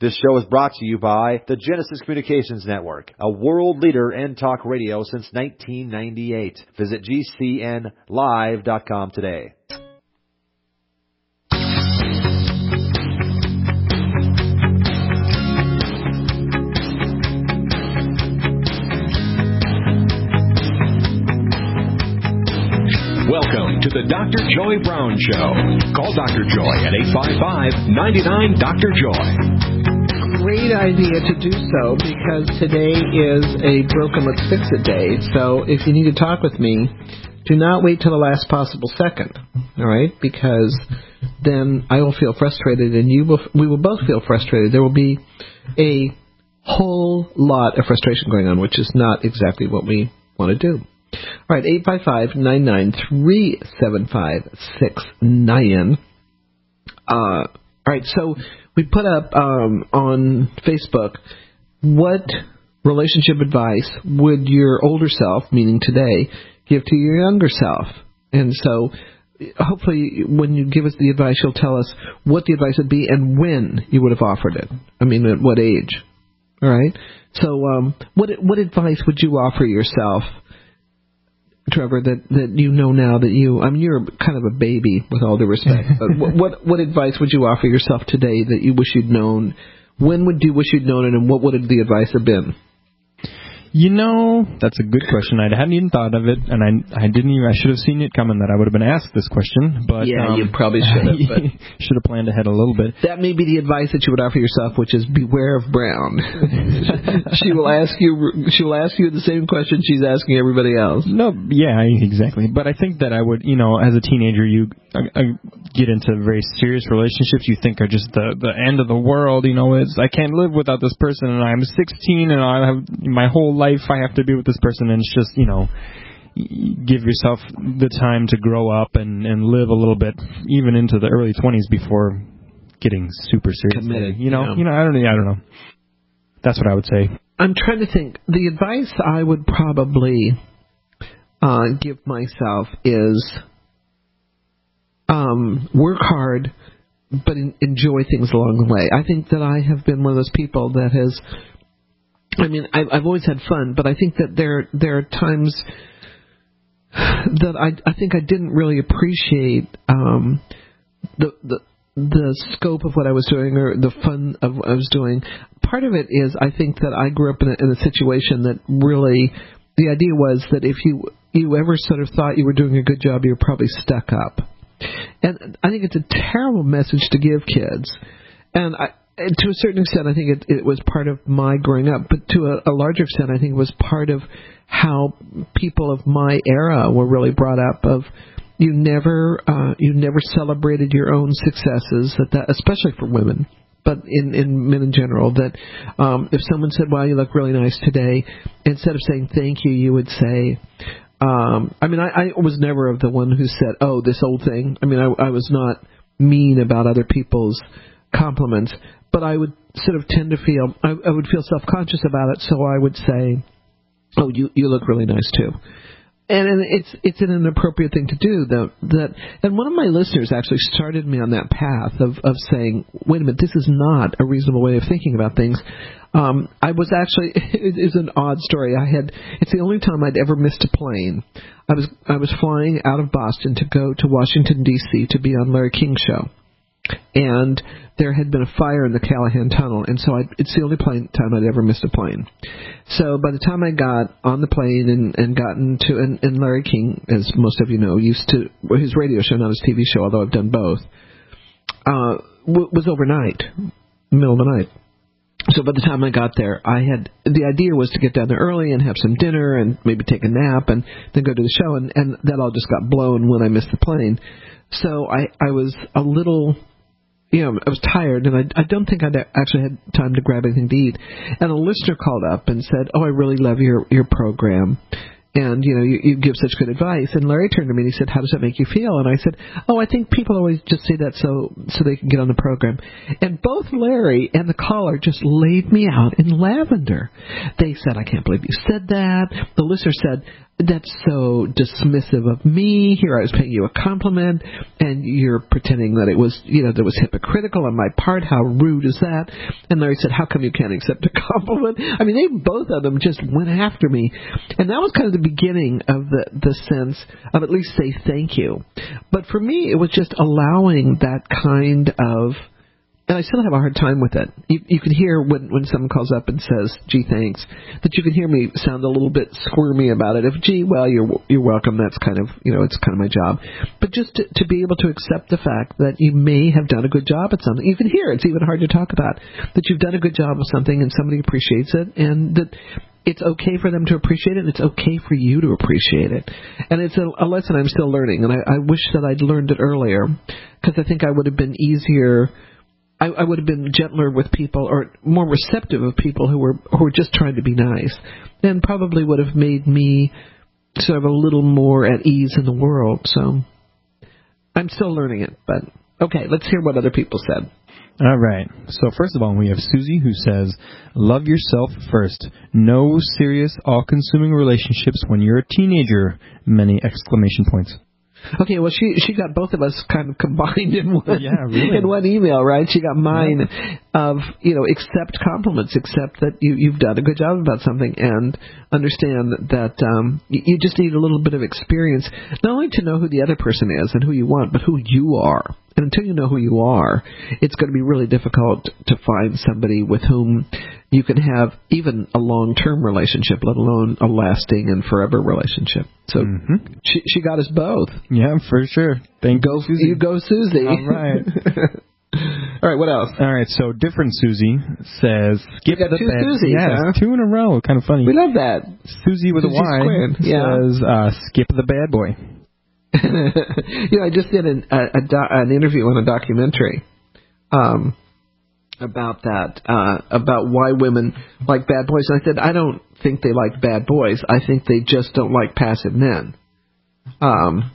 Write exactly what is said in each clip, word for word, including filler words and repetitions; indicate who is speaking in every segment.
Speaker 1: This show is brought to you by the Genesis Communications Network, a world leader in talk radio since nineteen ninety-eight. Visit G C N live dot com today.
Speaker 2: Welcome to the Doctor Joy Brown Show. Call Doctor Joy at eight five five, nine nine, Doctor Joy.
Speaker 3: Great idea to do so, because today is a Broken Let's Fix It day. So if you need to talk with me, do not wait till the last possible second, all right? Because then I will feel frustrated, and you will. We will both feel frustrated. There will be a whole lot of frustration going on, which is not exactly what we want to do. All right, eight five five, nine nine, three seven five, six nine. Uh, all right, so we put up um, on Facebook, what relationship advice would your older self, meaning today, give to your younger self? And so hopefully when you give us the advice, you'll tell us what the advice would be and when you would have offered it. I mean, at what age? All right? So um, what what advice would you offer yourself, Trevor, that, that you know now that you, I mean, you're kind of a baby with all due respect, but what, what what advice would you offer yourself today that you wish you'd known? When would you wish you'd known it, and what would the advice have been?
Speaker 4: You know, that's a good question. I hadn't even thought of it, and I I didn't even, I should have seen it coming that I would have been asked this question. But
Speaker 3: yeah,
Speaker 4: um,
Speaker 3: you probably should have. But
Speaker 4: should have planned ahead a little bit.
Speaker 3: That may be the advice that you would offer yourself, which is beware of Brown. she will ask you. She will ask you the same question she's asking everybody else.
Speaker 4: No, yeah, exactly. But I think that I would, you know, as a teenager, you I, I get into very serious relationships you think are just the the end of the world. You know, it's I can't live without this person, and I'm sixteen, and I have my whole life I have to be with this person, and it's just, you know, give yourself the time to grow up and, and live a little bit, even into the early twenties before getting super serious.
Speaker 3: Committed,
Speaker 4: you know,
Speaker 3: yeah.
Speaker 4: you know, I don't, I don't know. That's what I would say.
Speaker 3: I'm trying to think. The advice I would probably uh, give myself is um, work hard, but in, enjoy things along the way. I think that I have been one of those people that has. I mean, I've, I've always had fun, but I think that there there are times that I I think I didn't really appreciate um, the the the scope of what I was doing or the fun of what I was doing. Part of it is I think that I grew up in a, in a situation that really the idea was that if you you ever sort of thought you were doing a good job, you were probably stuck up, and I think it's a terrible message to give kids, and I. To a certain extent, I think it, it was part of my growing up, but to a, a larger extent, I think it was part of how people of my era were really brought up. Of you never, uh, you never celebrated your own successes, that, that especially for women, but in, in men in general. That um, if someone said, "Wow, you look really nice today," instead of saying thank you, you would say. Um, I mean, I, I was never of the one who said, "Oh, this old thing." I mean, I, I was not mean about other people's compliments. But I would sort of tend to feel, I, I would feel self-conscious about it, so I would say, oh, you you look really nice too. And, and it's it's an inappropriate thing to do. That, that And one of my listeners actually started me on that path of, of saying, wait a minute, this is not a reasonable way of thinking about things. Um, I was actually, it is an odd story. I had, it's the only time I'd ever missed a plane. I was I was flying out of Boston to go to Washington, D C to be on Larry King's show. And there had been a fire in the Callahan Tunnel, and so I, it's the only plane, time I'd ever missed a plane. So by the time I got on the plane and, and gotten to, and, and Larry King, as most of you know, used to, well, his radio show, not his T V show, although I've done both, uh, w- was overnight, middle of the night. So by the time I got there, I had, the idea was to get down there early and have some dinner and maybe take a nap and then go to the show, and, and that all just got blown when I missed the plane. So I, I was a little... You know, I was tired, and I, I don't think I'd actually had time to grab anything to eat. And a listener called up and said, oh, I really love your, your program. And, you know, you, you give such good advice. And Larry turned to me and he said, how does that make you feel? And I said, oh, I think people always just say that so so they can get on the program. And both Larry and the caller just laid me out in lavender. They said, I can't believe you said that. The listener said, that's so dismissive of me. Here I was paying you a compliment, and you're pretending that it was, you know, that was hypocritical on my part. How rude is that? And Larry said, how come you can't accept a compliment? I mean, they both of them just went after me. And that was kind of the beginning of the, the sense of at least say thank you. But for me, it was just allowing that kind of, and I still have a hard time with it. You, you can hear when, when someone calls up and says, gee, thanks, that you can hear me sound a little bit squirmy about it. If, gee, well, you're you're welcome, that's kind of, you know, it's kind of my job. But just to, to be able to accept the fact that you may have done a good job at something. You can hear it's even hard to talk about, that you've done a good job of something and somebody appreciates it, and that it's okay for them to appreciate it, and it's okay for you to appreciate it. And it's a, a lesson I'm still learning, and I, I wish that I'd learned it earlier, because I think I would have been easier... I, I would have been gentler with people, or more receptive of people who were who were just trying to be nice, and probably would have made me sort of a little more at ease in the world. So I'm still learning it, but okay, let's hear what other people said.
Speaker 4: All right. So first of all, we have Susie, who says, love yourself first. No serious, all-consuming relationships when you're a teenager. Many exclamation points.
Speaker 3: Okay, well, she she got both of us kind of combined in one
Speaker 4: yeah, really.
Speaker 3: in one email, right? She got mine yeah. of, you know, accept compliments, accept that you, you've done a good job about something, and understand that um, you, you just need a little bit of experience, not only to know who the other person is and who you want, but who you are. And until you know who you are, it's going to be really difficult to find somebody with whom you can have even a long-term relationship, let alone a lasting and forever relationship. So mm-hmm. she she got us both.
Speaker 4: Yeah, for sure. Thank
Speaker 3: go,
Speaker 4: you, Susie.
Speaker 3: You go, Susie.
Speaker 4: All right.
Speaker 3: All right, what else?
Speaker 4: All right, so different Susie says, skip
Speaker 3: got
Speaker 4: the
Speaker 3: two
Speaker 4: bad.
Speaker 3: Susies,
Speaker 4: Yeah,
Speaker 3: huh?
Speaker 4: two in a row. Kind of funny.
Speaker 3: We love that.
Speaker 4: Susie with
Speaker 3: Susie
Speaker 4: a Y
Speaker 3: squared. Yeah.
Speaker 4: says, uh, skip the bad boy.
Speaker 3: You know, I just did an, a, a do, an interview on a documentary um, about that, uh, about why women like bad boys. And I said, I don't think they like bad boys. I think they just don't like passive men. Um,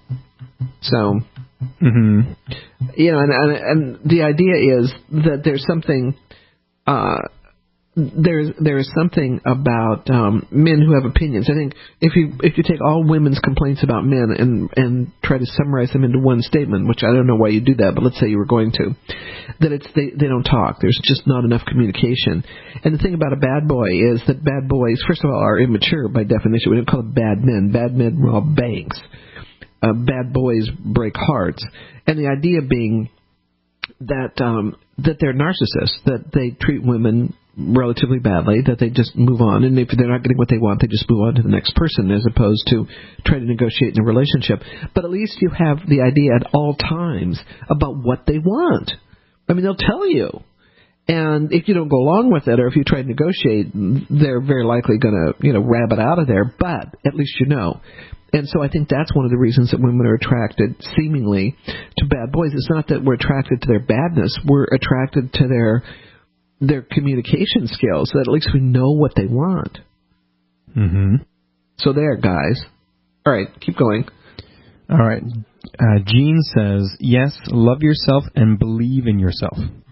Speaker 3: so,
Speaker 4: mm-hmm.
Speaker 3: you know, and, and, and the idea is that there's something... Uh, There's there is something about um, men who have opinions. I think if you if you take all women's complaints about men and and try to summarize them into one statement, which I don't know why you do that, but let's say you were going to, that it's they they don't talk. There's just not enough communication. And the thing about a bad boy is that bad boys, first of all, are immature by definition. We don't call them bad men. Bad men rob banks. Uh, bad boys break hearts. And the idea being that um, that they're narcissists, that they treat women relatively badly, that they just move on, and if they're not getting what they want, they just move on to the next person as opposed to try to negotiate in a relationship. But at least you have the idea at all times about what they want. I mean, they'll tell you. And if you don't go along with it, or if you try to negotiate, they're very likely going to, you know, rabbit out of there, but at least you know. And so I think that's one of the reasons that women are attracted, seemingly, to bad boys. It's not that we're attracted to their badness. We're attracted to their their communication skills, so that at least we know what they want.
Speaker 4: Mm-hmm.
Speaker 3: So there, guys. All right, keep going.
Speaker 4: All right. Uh, Jean says, yes, love yourself and believe in yourself.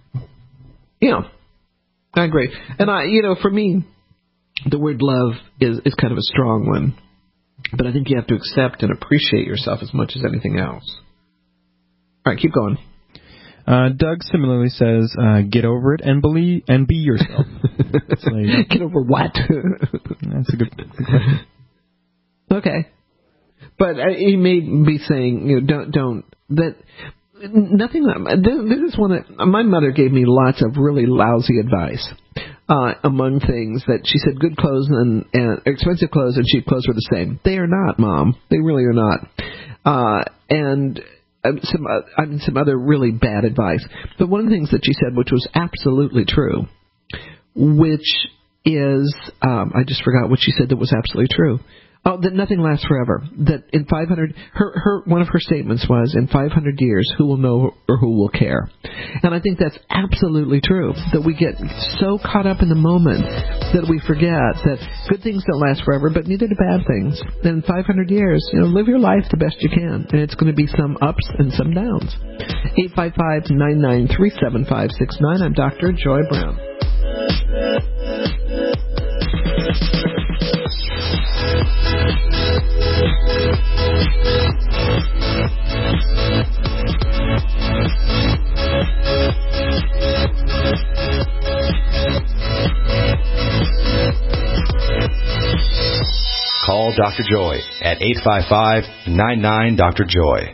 Speaker 3: Yeah, I agree. And, I, you know, for me, the word love is, is kind of a strong one. But I think you have to accept and appreciate yourself as much as anything else. All right, keep going.
Speaker 4: Uh, Doug similarly says, uh, get over it and believe and be yourself. So, yeah.
Speaker 3: Get over what?
Speaker 4: That's a good, good question.
Speaker 3: Okay. But uh, he may be saying, you know, don't, don't, that, nothing, this, this is one that, my mother gave me lots of really lousy advice. Uh, among things that she said, good clothes and, and expensive clothes and cheap clothes were the same. They are not, Mom. They really are not. Uh, and some, uh, I mean, some other really bad advice. But one of the things that she said, which was absolutely true, which is, um, I just forgot what she said that was absolutely true. Oh, that nothing lasts forever. That in five hundred, her, her, one of her statements was, in five hundred years, who will know or who will care? And I think that's absolutely true. That we get so caught up in the moment that we forget that good things don't last forever, but neither do bad things. And in five hundred years, you know, live your life the best you can. And it's going to be some ups and some downs. eight five five, nine nine three, seven five six nine. I'm Doctor Joy Brown. Thank you.
Speaker 1: Call Doctor Joy at eight five five, nine nine, Doctor Joy.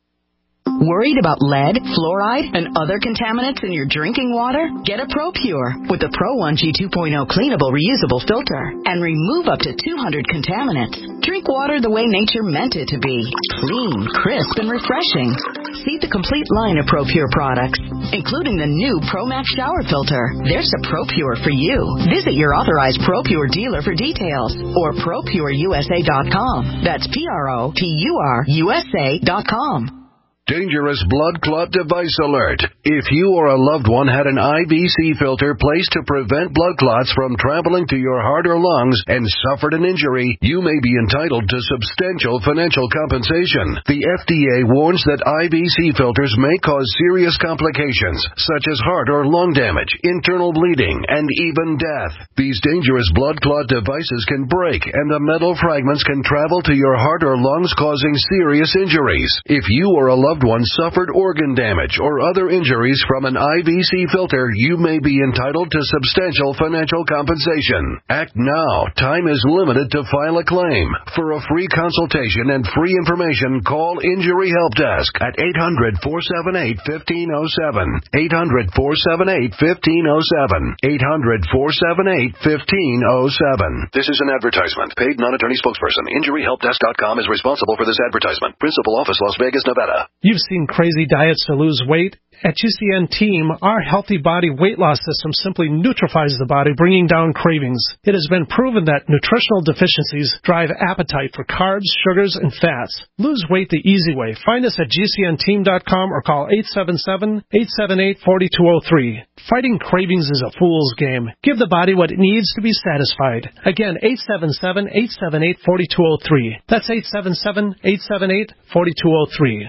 Speaker 5: Worried about lead, fluoride, and other contaminants in your drinking water? Get a ProPure with the Pro one G two point oh cleanable reusable filter and remove up to two hundred contaminants. Drink water the way nature meant it to be. Clean, crisp, and refreshing. See the complete line of ProPure products, including the new ProMax shower filter. There's a ProPure for you. Visit your authorized ProPure dealer for details or Pro Pure U S A dot com. That's P R O P U R U S A dot com.
Speaker 6: Dangerous blood clot device alert. If you or a loved one had an I V C filter placed to prevent blood clots from traveling to your heart or lungs and suffered an injury, you may be entitled to substantial financial compensation. The F D A warns that I V C filters may cause serious complications, such as heart or lung damage, internal bleeding, and even death. These dangerous blood clot devices can break, and the metal fragments can travel to your heart or lungs, causing serious injuries. If you or a loved one suffered organ damage or other injuries from an I V C filter, you may be entitled to substantial financial compensation. Act now. Time is limited to file a claim. For a free consultation and free information, call Injury Help Desk at eight hundred, four seven eight, one five zero seven. eight hundred, four seven eight, one five zero seven. eight hundred, four seven eight, one five zero seven. This is an advertisement. Paid non-attorney spokesperson. Injury Help Desk dot com is responsible for this advertisement. Principal office, Las Vegas, Nevada.
Speaker 7: You've seen crazy diets to lose weight. At G C N Team, our healthy body weight loss system simply neutralizes the body, bringing down cravings. It has been proven that nutritional deficiencies drive appetite for carbs, sugars, and fats. Lose weight the easy way. Find us at G C N team dot com or call eight seven seven, eight seven eight, four two zero three. Fighting cravings is a fool's game. Give the body what it needs to be satisfied. Again, eight seven seven, eight seven eight, four two zero three. That's eight seven seven, eight seven eight, four two zero three.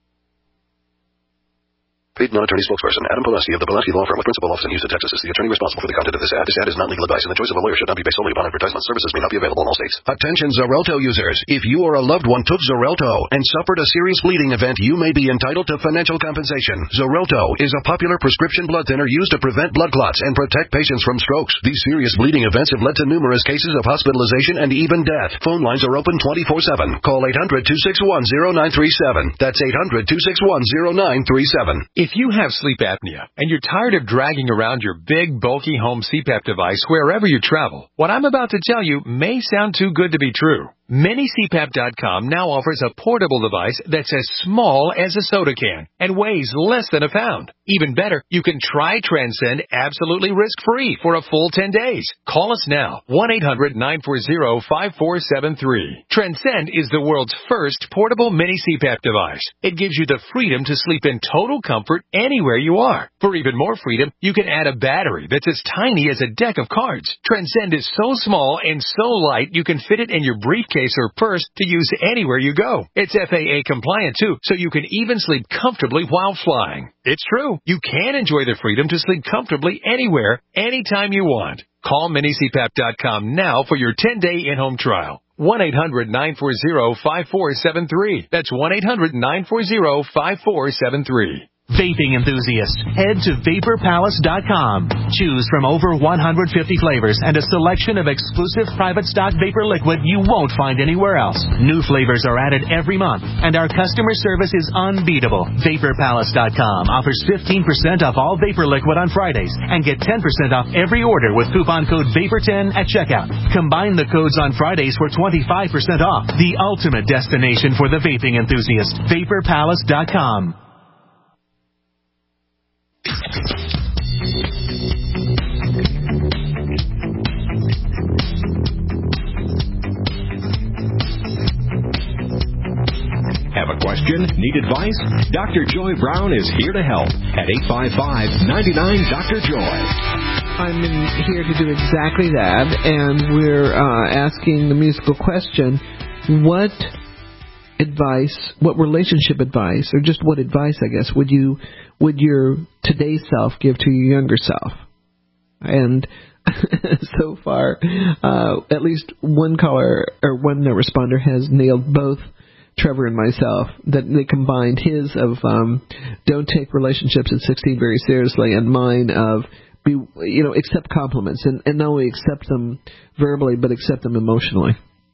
Speaker 6: Paid non-attorney spokesperson Adam Pulaski of the Pulaski Law Firm with principal office in Houston, Texas, is the attorney responsible for the content of this ad. This ad is not legal advice, and the choice of a lawyer should not be based solely upon advertisement. Services may not be available in all states. Attention Xarelto users. If you or a loved one took Xarelto and suffered a serious bleeding event, you may be entitled to financial compensation. Xarelto is a popular prescription blood thinner used to prevent blood clots and protect patients from strokes. These serious bleeding events have led to numerous cases of hospitalization and even death. Phone lines are open twenty-four seven. Call eight hundred, two six one, zero nine three seven. That's eight hundred, two six one, zero nine three seven.
Speaker 2: If you have sleep apnea and you're tired of dragging around your big, bulky home C PAP device wherever you travel, what I'm about to tell you may sound too good to be true. Mini C PAP dot com now offers a portable device that's as small as a soda can and weighs less than a pound. Even better, you can try Transcend absolutely risk-free for a full ten days. Call us now, one eight hundred, nine four zero, five four seven three. Transcend is the world's first portable mini C PAP device. It gives you the freedom to sleep in total comfort anywhere you are. For even more freedom, you can add a battery that's as tiny as a deck of cards. Transcend is so small and so light you can fit it in your briefcase or purse to use anywhere you go. It's F A A compliant too, so you can even sleep comfortably while flying. It's true. You can enjoy the freedom to sleep comfortably anywhere, anytime you want. Call Mini C PAP dot com now for your ten-day in-home trial. one eight hundred, nine four zero, five four seven three. That's one eight hundred, nine four zero, five four seven three.
Speaker 8: Vaping enthusiasts, head to Vapor Palace dot com. Choose from over one hundred fifty flavors and a selection of exclusive private stock vapor liquid you won't find anywhere else. New flavors are added every month, and our customer service is unbeatable. Vapor Palace dot com offers fifteen percent off all vapor liquid on Fridays and get ten percent off every order with coupon code Vapor ten at checkout. Combine the codes on Fridays for twenty-five percent off. The ultimate destination for the vaping enthusiast. Vapor Palace dot com.
Speaker 2: Have a question? Need advice? Doctor Joy Brown is here to help at eight five five, nine nine, Doctor Joy.
Speaker 3: I'm in here to do exactly that, and we're uh, asking the musical question, what advice, what relationship advice, or just what advice, I guess, would you, would your today's self give to your younger self? And so far, uh, at least one caller or one responder has nailed both Trevor and myself, that they combined his of um, don't take relationships at sixteen very seriously, and mine of be you know accept compliments, and, and not only accept them verbally but accept them emotionally.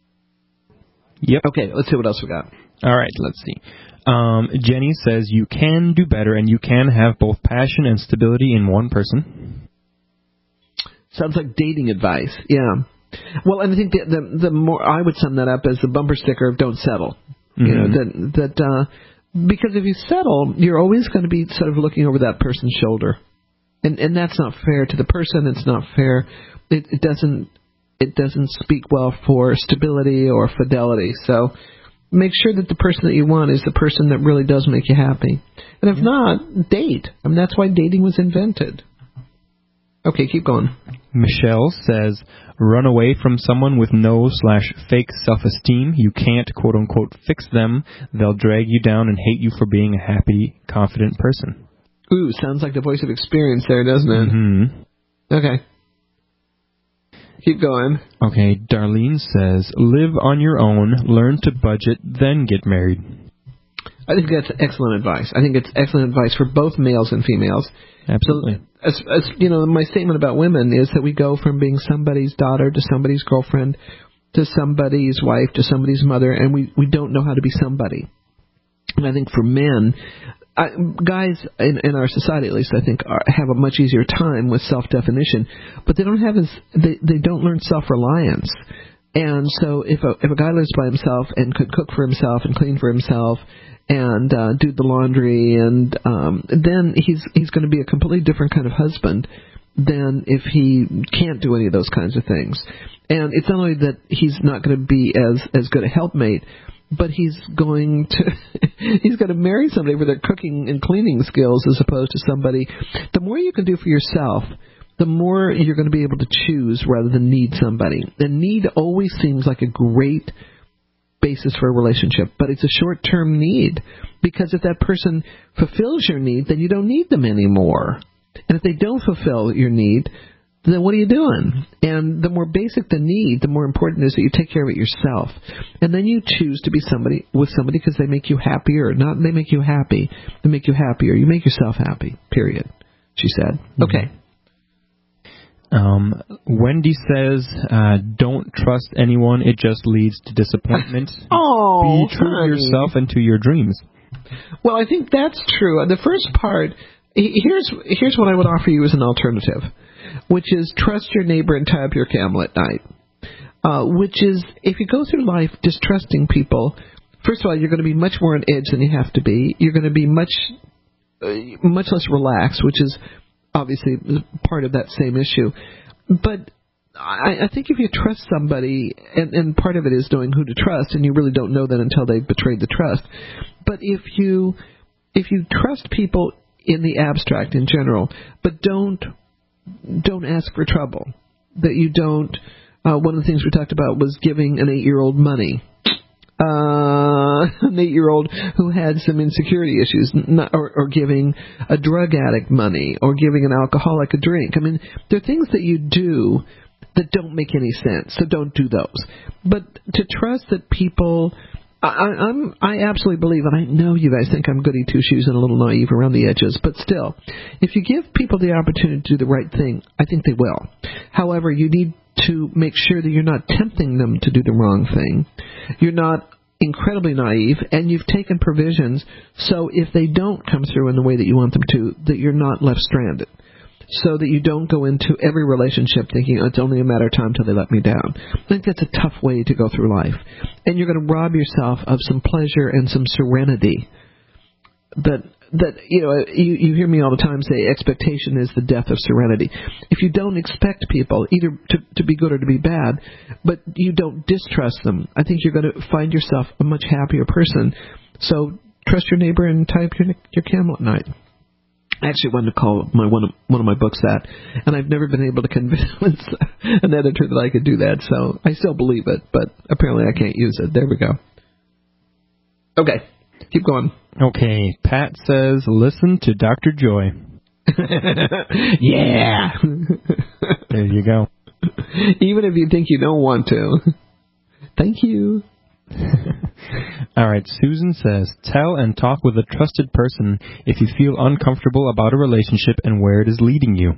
Speaker 4: Yep.
Speaker 3: Okay, let's see what else we got.
Speaker 4: All right, let's see. Um, Jenny says you can do better, and you can have both passion and stability in one person.
Speaker 3: Sounds like dating advice. Yeah. Well, and I think the the, the more I would sum that up as the bumper sticker of don't settle. You know, that, that uh, because if you settle, you're always going to be sort of looking over that person's shoulder. And and that's not fair to the person. It's not fair. It, it doesn't it doesn't speak well for stability or fidelity. So make sure that the person that you want is the person that really does make you happy. And if yeah. not, date. I mean, that's why dating was invented. Okay, keep going.
Speaker 4: Michelle says, run away from someone with no slash fake self-esteem. You can't, quote-unquote, fix them. They'll drag you down and hate you for being a happy, confident person.
Speaker 3: Ooh, sounds like the voice of experience there, doesn't it?
Speaker 4: Mm-hmm.
Speaker 3: Okay. Keep going.
Speaker 4: Okay, Darlene says, live on your own, learn to budget, then get married.
Speaker 3: I think that's excellent advice. I think it's excellent advice for both males and females.
Speaker 4: Absolutely.
Speaker 3: So, as, as you know, my statement about women is that we go from being somebody's daughter to somebody's girlfriend to somebody's wife to somebody's mother, and we, we don't know how to be somebody. And I think for men, I, guys in, in our society, at least, I think, are, have a much easier time with self-definition, but they don't have as they they don't learn self-reliance. And so, if a if a guy lives by himself and could cook for himself and clean for himself and uh, do the laundry, and um, then he's he's going to be a completely different kind of husband than if he can't do any of those kinds of things. And it's not only that he's not going to be as as good a helpmate, but he's going to he's going to marry somebody with their cooking and cleaning skills as opposed to somebody. The more you can do for yourself, the more you're going to be able to choose rather than need somebody. And need always seems like a great basis for a relationship, but it's a short-term need, because if that person fulfills your need, then you don't need them anymore. And if they don't fulfill your need, then what are you doing? And the more basic the need, the more important it is that you take care of it yourself. And then you choose to be somebody with somebody because they make you happier, or not they make you happy. They make you happier. You make yourself happy, period, she said. Mm-hmm. Okay.
Speaker 4: Um, Wendy says, uh, don't trust anyone. It just leads to disappointment.
Speaker 3: Oh,
Speaker 4: be true
Speaker 3: honey.
Speaker 4: to yourself and to your dreams.
Speaker 3: Well, I think that's true. The first part, here's here's what I would offer you as an alternative, which is trust your neighbor and tie up your camel at night. Uh, which is, if you go through life distrusting people, first of all, you're going to be much more on edge than you have to be. You're going to be much uh, much less relaxed, which is obviously part of that same issue. But I, I think if you trust somebody, and, and part of it is knowing who to trust, and you really don't know that until they've betrayed the trust. But if you if you trust people in the abstract, in general, but don't don't ask for trouble, that you don't. Uh, one of the things we talked about was giving an eight-year-old money. Uh, an eight-year-old who had some insecurity issues, not, or, or giving a drug addict money, or giving an alcoholic a drink. I mean, there are things that you do that don't make any sense, so don't do those. But to trust that people, I, I'm, I absolutely believe, and I know you guys think I'm goody two-shoes and a little naive around the edges, but still, if you give people the opportunity to do the right thing, I think they will. However, you need to make sure that you're not tempting them to do the wrong thing. You're not incredibly naive, and you've taken provisions so if they don't come through in the way that you want them to, that you're not left stranded. So that you don't go into every relationship thinking, oh, it's only a matter of time till they let me down. I think that's a tough way to go through life. And you're going to rob yourself of some pleasure and some serenity. But that, you know, you, you hear me all the time say expectation is the death of serenity. If you don't expect people either to, to be good or to be bad, but you don't distrust them, I think you're going to find yourself a much happier person. So trust your neighbor and tie up your, your camel at night. I actually wanted to call my one of, one of my books that, and I've never been able to convince an editor that I could do that, so I still believe it, but apparently I can't use it. There we go. Okay, keep going.
Speaker 4: Okay, Pat says, listen to Doctor Joy.
Speaker 3: Yeah.
Speaker 4: There you go.
Speaker 3: Even if you think you don't want to. Thank you.
Speaker 4: All right, Susan says, tell and talk with a trusted person if you feel uncomfortable about a relationship and where it is leading you.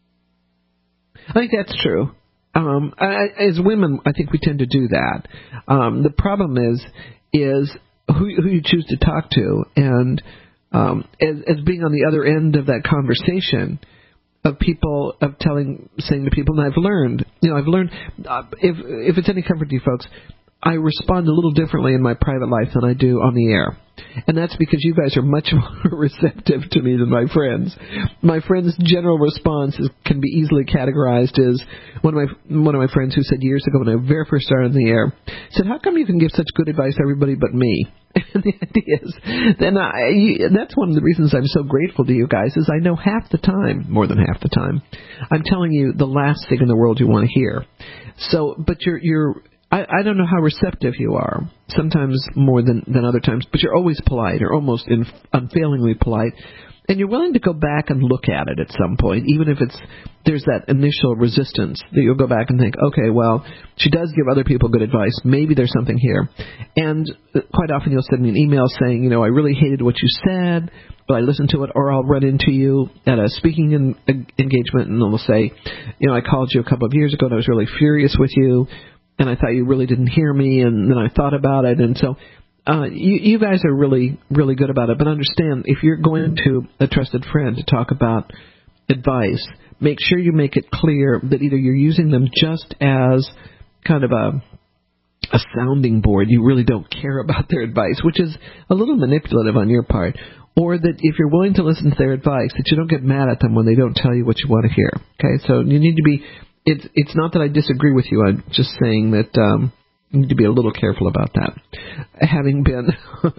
Speaker 3: I think that's true. Um, I, as women, I think we tend to do that. Um, the problem is, is who, who you choose to talk to, and um, as, as being on the other end of that conversation of people, of telling, saying to people, and I've learned, you know, I've learned, uh, if if it's any comfort to you folks, I respond a little differently in my private life than I do on the air. And that's because you guys are much more receptive to me than my friends. My friends' general response is, can be easily categorized as one of my one of my friends who said years ago when I very first started on the air, said, how come you can give such good advice to everybody but me? And the idea is, then I, you, that's one of the reasons I'm so grateful to you guys, is I know half the time, more than half the time, I'm telling you the last thing in the world you want to hear. So, but you're, you're, I, I don't know how receptive you are, sometimes more than, than other times, but you're always polite, or almost in, unfailingly polite, and you're willing to go back and look at it at some point, even if it's there's that initial resistance, that you'll go back and think, okay, well, she does give other people good advice, maybe there's something here. And quite often you'll send me an email saying, you know, I really hated what you said, but I listened to it, or I'll run into you at a speaking in, uh, engagement, and they'll say, you know, I called you a couple of years ago, and I was really furious with you, and I thought you really didn't hear me, and then I thought about it, and so uh, you, you guys are really, really good about it. But understand, if you're going to a trusted friend to talk about advice, make sure you make it clear that either you're using them just as kind of a a sounding board, you really don't care about their advice, which is a little manipulative on your part, or that if you're willing to listen to their advice, that you don't get mad at them when they don't tell you what you want to hear. Okay, so you need to be. It's it's not that I disagree with you. I'm just saying that um, you need to be a little careful about that. Having been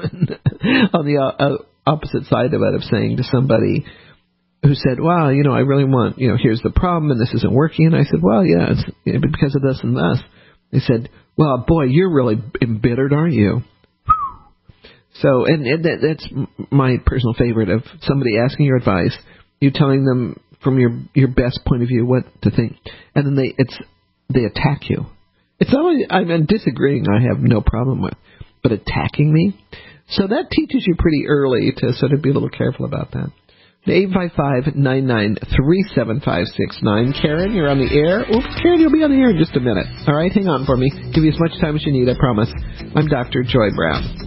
Speaker 3: on the uh, opposite side of it, of saying to somebody who said, "Wow, you know, I really want, you know, here's the problem, and this isn't working," and I said, "Well, yeah, it's you know, because of this and this." They said, "Well, boy, you're really embittered, aren't you?" So, and, and that, that's my personal favorite of somebody asking your advice, you telling them from your your best point of view what to think, and then they it's they attack you. It's not only I mean disagreeing I have no problem with, but attacking me. So that teaches you pretty early to sort of be a little careful about that. eight five five, nine nine three, seven five six nine. Karen, you're on the air. Oops, Karen, you'll be on the air in just a minute. All right, hang on for me. Give you as much time as you need, I promise. I'm Doctor Joy Brown.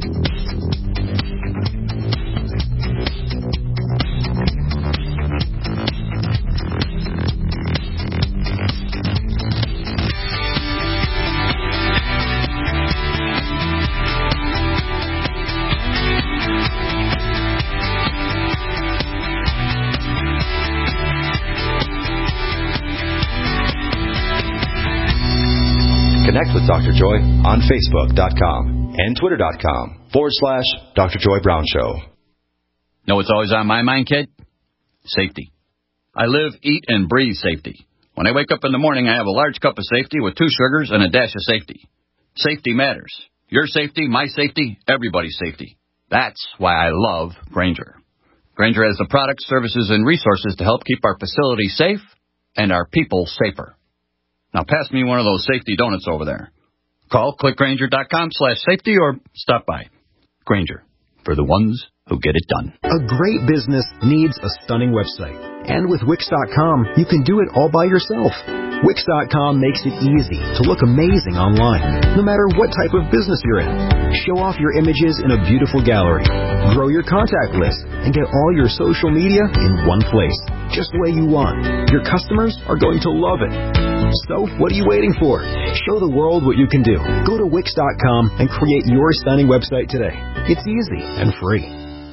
Speaker 1: Connect with Doctor Joy on Facebook dot com and Twitter dot com forward slash Doctor Joy Brown Show.
Speaker 9: Know what's always on my mind, kid? Safety. I live, eat, and breathe safety. When I wake up in the morning, I have a large cup of safety with two sugars and a dash of safety. Safety matters. Your safety, my safety, everybody's safety. That's why I love Grainger. Grainger has the products, services, and resources to help keep our facilities safe and our people safer. Now pass me one of those safety donuts over there. Call click grainger dot com slash safety or stop by. Grainger, for the ones who get it done.
Speaker 10: A great business needs a stunning website. And with Wix dot com, you can do it all by yourself. Wix dot com makes it easy to look amazing online, no matter what type of business you're in. Show off your images in a beautiful gallery. Grow your contact list and get all your social media in one place, just the way you want. Your customers are going to love it. So, what are you waiting for? Show the world what you can do. Go to Wix dot com and create your stunning website today. It's easy and free.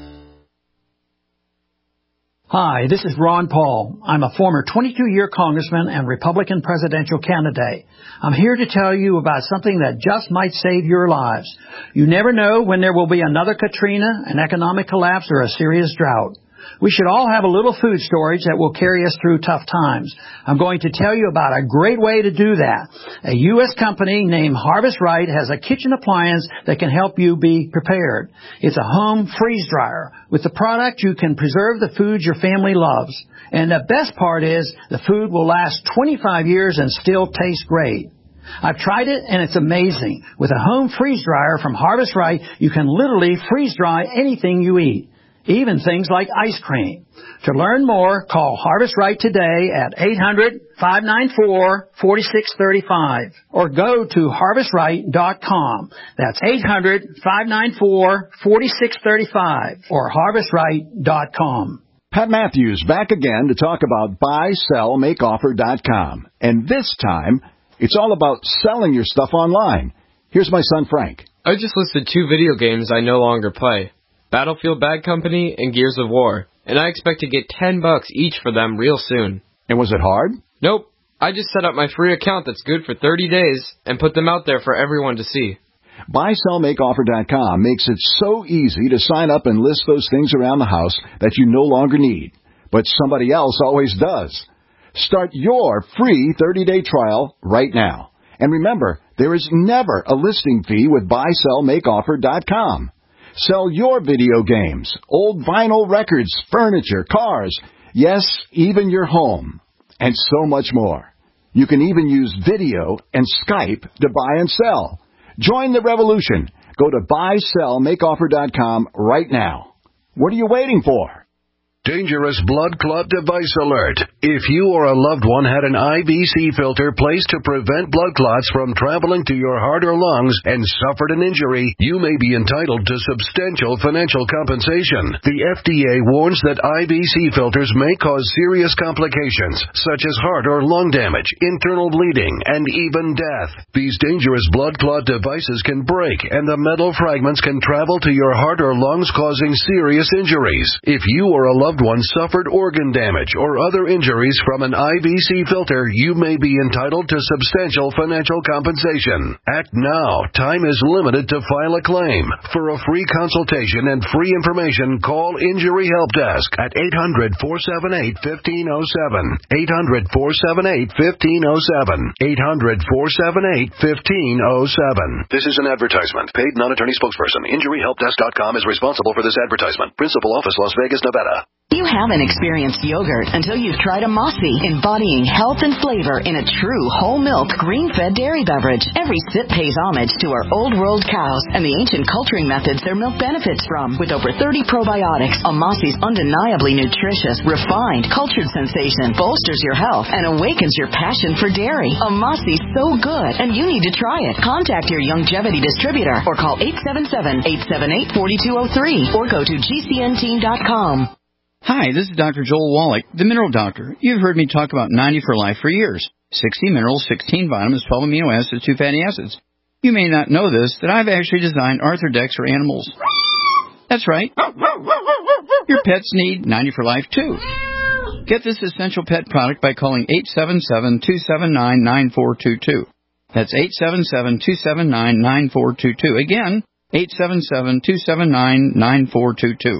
Speaker 11: Hi, this is Ron Paul. I'm a former twenty-two-year congressman and Republican presidential candidate. I'm here to tell you about something that just might save your lives. You never know when there will be another Katrina, an economic collapse, or a serious drought. We should all have a little food storage that will carry us through tough times. I'm going to tell you about a great way to do that. A U S company named Harvest Right has a kitchen appliance that can help you be prepared. It's a home freeze dryer. With the product, you can preserve the food your family loves. And the best part is the food will last twenty-five years and still taste great. I've tried it, and it's amazing. With a home freeze dryer from Harvest Right, you can literally freeze dry anything you eat, even things like ice cream. To learn more, call Harvest Right today at eight hundred, five nine four, four six three five or go to harvest right dot com. That's eight hundred, five nine four, four six three five or harvest right dot com.
Speaker 12: Pat Matthews back again to talk about buy sell make offer dot com. And this time, it's all about selling your stuff online. Here's my son, Frank.
Speaker 13: I just listed two video games I no longer play, Battlefield Bad Company and Gears of War, and I expect to get ten bucks each for them real soon.
Speaker 12: And was it hard?
Speaker 13: Nope. I just set up my free account that's good for thirty days and put them out there for everyone to see.
Speaker 12: buy sell make offer dot com makes it so easy to sign up and list those things around the house that you no longer need, but somebody else always does. Start your free thirty-day trial right now. And remember, there is never a listing fee with buy sell make offer dot com. Sell your video games, old vinyl records, furniture, cars, yes, even your home, and so much more. You can even use video and Skype to buy and sell. Join the revolution. Go to buy sell make offer dot com right now. What are you waiting for?
Speaker 6: Dangerous blood clot device alert. If you or a loved one had an I V C filter placed to prevent blood clots from traveling to your heart or lungs and suffered an injury, you may be entitled to substantial financial compensation. The F D A warns that I V C filters may cause serious complications, such as heart or lung damage, internal bleeding, and even death. These dangerous blood clot devices can break, and the metal fragments can travel to your heart or lungs, causing serious injuries. If you or a loved one suffered organ damage or other injuries from an I V C filter, you may be entitled to substantial financial compensation. Act now. Time is limited to file a claim. For a free consultation and free information, call Injury Help Desk at eight hundred, four seven eight, one five zero seven. eight hundred, four seven eight, one five zero seven. eight hundred, four seven eight, one five zero seven. This is an advertisement. Paid non-attorney spokesperson. Injury Help Desk dot com is responsible for this advertisement. Principal office, Las Vegas, Nevada.
Speaker 5: You haven't experienced yogurt until you've tried a Mossy, embodying health and flavor in a true whole milk, green-fed dairy beverage. Every sip pays homage to our old world cows and the ancient culturing methods their milk benefits from. With over thirty probiotics, a Mossy's undeniably nutritious, refined, cultured sensation bolsters your health and awakens your passion for dairy. A Mossy's so good, and you need to try it. Contact your Longevity distributor or call eight seven seven, eight seven eight, four two zero three or go to G C N team dot com.
Speaker 14: Hi, this is Doctor Joel Wallach, the Mineral Doctor. You've heard me talk about ninety for Life for years. sixty minerals, sixteen vitamins, twelve amino acids, two fatty acids. You may not know this, that I've actually designed Arthrodex for animals. That's right. Your pets need ninety for Life, too. Get this essential pet product by calling eight seven seven, two seven nine, nine four two two. That's eight seven seven, two seven nine, nine four two two. Again, eight seven seven, two seven nine, nine four two two.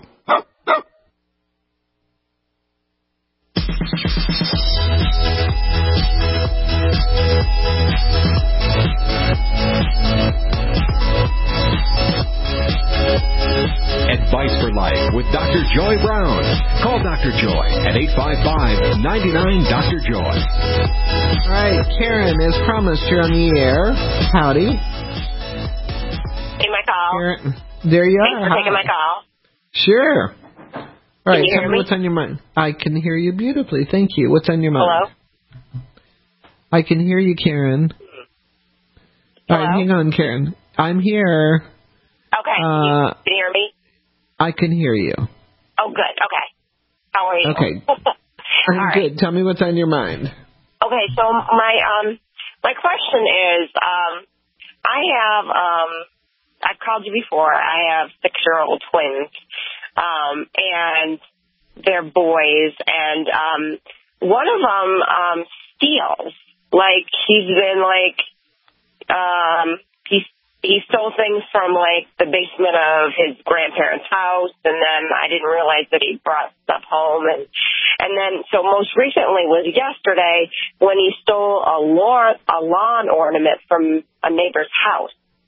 Speaker 1: Advice for Life with Doctor Joy Brown. Call Doctor Joy at eight five five, nine nine, Doctor Joy.
Speaker 3: All right, Karen, as promised, you're on the air. Howdy.
Speaker 15: Take my call.
Speaker 3: Karen, there you
Speaker 15: Thanks
Speaker 3: are.
Speaker 15: for taking my call.
Speaker 3: Sure. All right,
Speaker 15: Can you
Speaker 3: tell
Speaker 15: hear
Speaker 3: me
Speaker 15: me?
Speaker 3: what's on your mind. I can hear you beautifully. Thank you. What's on your mind?
Speaker 15: Hello?
Speaker 3: I can hear you, Karen. All right, hang on, Karen. I'm here.
Speaker 15: Okay.
Speaker 3: Uh,
Speaker 15: Can you hear me?
Speaker 3: I can hear you.
Speaker 15: Oh, good. Okay. How are you?
Speaker 3: Okay. I'm
Speaker 15: All right.
Speaker 3: good. Tell me what's on your mind.
Speaker 15: Okay, so my um my question is, um I have um I've called you before. I have six year old twins. Um and they're boys, and um one of them um steals. Like he's been like um he's he stole things from, like, the basement of his grandparents' house, and then I didn't realize that he brought stuff home. And and then, so most recently was yesterday when he stole a lawn, a lawn ornament from a neighbor's house.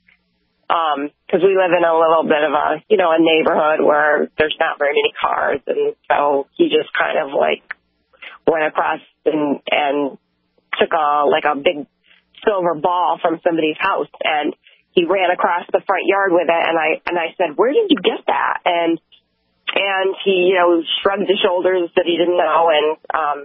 Speaker 15: Because um, we live in a little bit of a, you know, a neighborhood where there's not very many cars, and so he just kind of, like, went across and, and took a, like, a big silver ball from somebody's house, and he ran across the front yard with it, and I and I said, "Where did you get that?" And and he, you know, shrugged his shoulders that he didn't know, and um,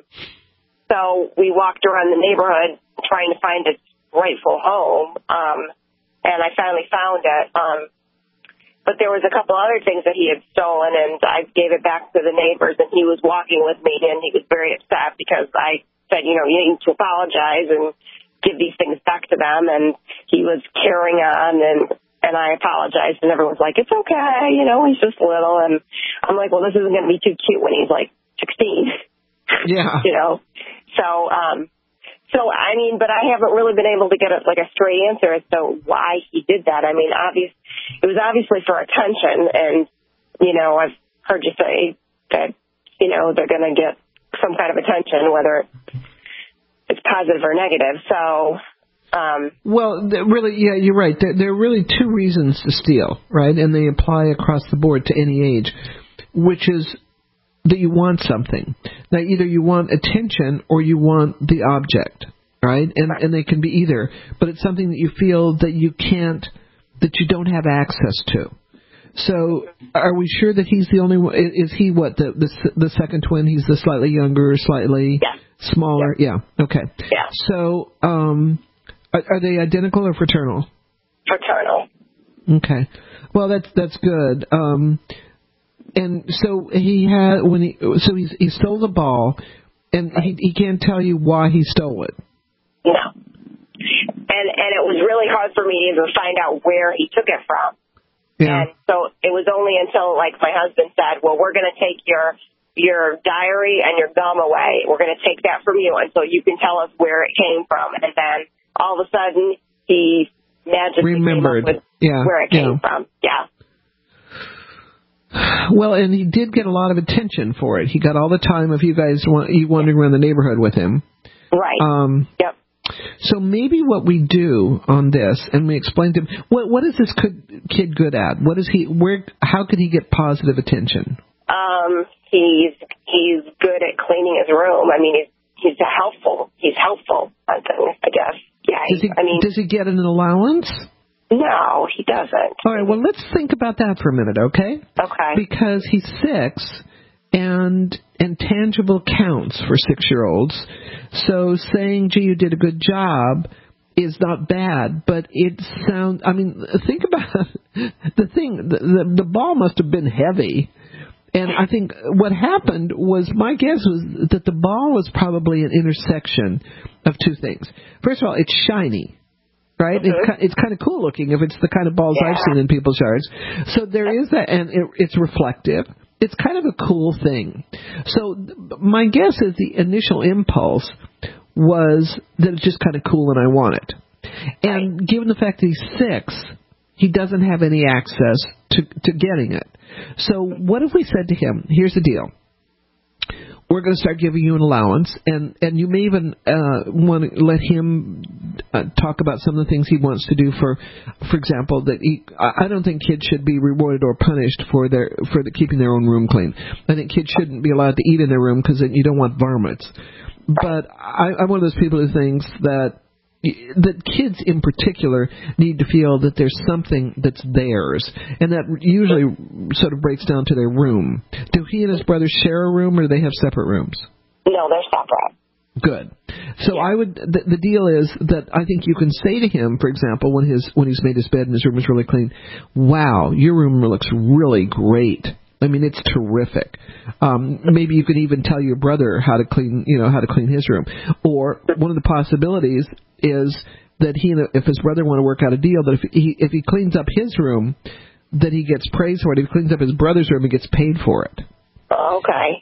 Speaker 15: so we walked around the neighborhood trying to find its rightful home, um, and I finally found it. Um, but there was a couple other things that he had stolen, and I gave it back to the neighbors, and he was walking with me, and he was very upset because I said, you know, you need to apologize and give these things back to them, and he was carrying on, and and I apologized, and everyone's like, it's okay, you know, he's just little, and I'm like, well, this isn't going to be too cute when he's like sixteen.
Speaker 3: Yeah.
Speaker 15: You know, so, um, so, I mean, but I haven't really been able to get a, like a straight answer as to why he did that. I mean, obvious, it was obviously for attention, and, you know, I've heard you say that, you know, they're going to get some kind of attention, whether it's positive or negative. So, um,
Speaker 3: well, really, yeah, you're right. There, there are really two reasons to steal, right? And they apply across the board to any age, which is that you want something. Now, either you want attention or you want the object, right? And and they can be either, but it's something that you feel that you can't, that you don't have access to. So, are we sure that he's the only one? Is he what, the the, the second twin? He's the slightly younger, slightly
Speaker 15: yeah.
Speaker 3: smaller? Yeah. yeah. Okay.
Speaker 15: Yeah.
Speaker 3: So, um, are, are they identical or fraternal?
Speaker 15: Fraternal.
Speaker 3: Okay. Well, that's that's good. Um, and so he had when he so he he stole the ball, and he he can't tell you why he stole it.
Speaker 15: No. And and it was really hard for me to even find out where he took it from.
Speaker 3: Yeah.
Speaker 15: And so it was only until, like, my husband said, well, we're going to take your your diary and your gum away. We're going to take that from you until you can tell us where it came from. And then all of a sudden, he magically
Speaker 3: remembered
Speaker 15: came up with
Speaker 3: yeah.
Speaker 15: where it came
Speaker 3: yeah.
Speaker 15: from. Yeah.
Speaker 3: Well, and he did get a lot of attention for it. He got all the time of you guys you wandering around the neighborhood with him.
Speaker 15: Right.
Speaker 3: Um,
Speaker 15: yep.
Speaker 3: So maybe what we do on this, and we explain to him, what what is this kid good at? What is he? Where? How could he get positive attention?
Speaker 15: Um, he's he's good at cleaning his room. I mean, he's he's helpful. He's helpful. I guess. Yeah.
Speaker 3: Does he?
Speaker 15: I mean,
Speaker 3: does he get an allowance?
Speaker 15: No, he doesn't.
Speaker 3: All right. Well, let's think about that for a minute, okay?
Speaker 15: Okay.
Speaker 3: Because he's six, and and tangible counts for six-year-olds. So saying, gee, you did a good job is not bad, but it sounds, I mean, think about the thing, the, the, the ball must have been heavy. And I think what happened was, my guess was that the ball was probably an intersection of two things. First of all, it's shiny. Right? Mm-hmm. It's, it's kind of cool looking if it's the kind of balls yeah. I've seen in people's yards. So there is that, and it, it's reflective. It's kind of a cool thing. So my guess is the initial impulse was that it's just kind of cool and I want it. And given the fact that he's six, he doesn't have any access to, to getting it. So what if we said to him, here's the deal. We're going to start giving you an allowance, and, and you may even uh, want to let him uh, talk about some of the things he wants to do. For, for example, that he, I don't think kids should be rewarded or punished for their for the, keeping their own room clean. I think kids shouldn't be allowed to eat in their room because you don't want varmints. But I, I'm one of those people who thinks that that kids in particular need to feel that there's something that's theirs, and that usually sort of breaks down to their room. Do he and his brother share a room, or do they have separate rooms?
Speaker 15: No, they're separate.
Speaker 3: Good. So yeah. I would. The, the deal is that I think you can say to him, for example, when his when he's made his bed and his room is really clean, "Wow, your room looks really great. I mean, it's terrific." Um, maybe you could even tell your brother how to clean, you know, how to clean his room. Or one of the possibilities is that he, if his brother want to work out a deal, that if he if he cleans up his room, that he gets praise for it. If he cleans up his brother's room, he gets paid for it.
Speaker 15: Okay.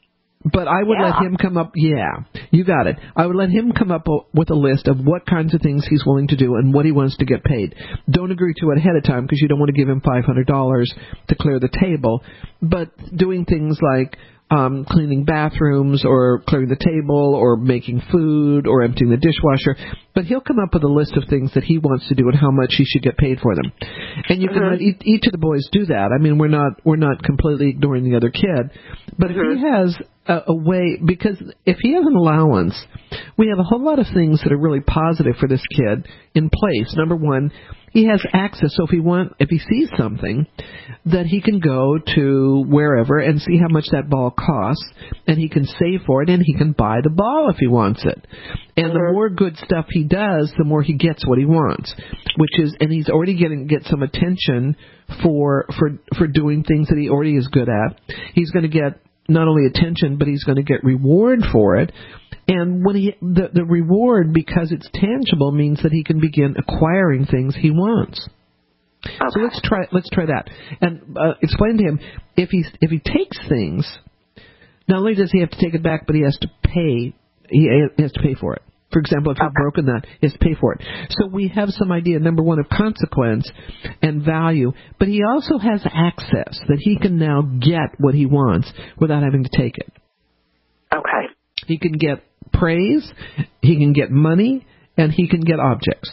Speaker 3: But I would
Speaker 15: Yeah.
Speaker 3: let him come up, yeah, you got it. I would let him come up with a list of what kinds of things he's willing to do and what he wants to get paid. Don't agree to it ahead of time because you don't want to give him five hundred dollars to clear the table. But doing things like um, cleaning bathrooms or clearing the table or making food or emptying the dishwasher. But he'll come up with a list of things that he wants to do and how much he should get paid for them. And you can
Speaker 15: Mhm.
Speaker 3: let each, each of the boys do that. I mean, we're not we're not completely ignoring the other kid. But
Speaker 15: Mhm.
Speaker 3: if he has a, a way, because if he has an allowance, we have a whole lot of things that are really positive for this kid in place. Number one, he has access. So if he want, if he sees something, that he can go to wherever and see how much that ball costs, and he can save for it, and he can buy the ball if he wants it. And the more good stuff he does, the more he gets what he wants, which is, and he's already getting get some attention for for for doing things that he already is good at. He's going to get not only attention, but he's going to get reward for it. And when he the the reward, because it's tangible, means that he can begin acquiring things he wants. Okay. So let's try let's try that and uh, explain to him if he if he takes things, not only does he have to take it back, but he has to pay. He has to pay for it. For example, if he's broken that, he has to pay for it. So we have some idea, number one, of consequence and value, but he also has access that he can now get what he wants without having to take it.
Speaker 15: Okay.
Speaker 3: He can get praise, he can get money, and he can get objects.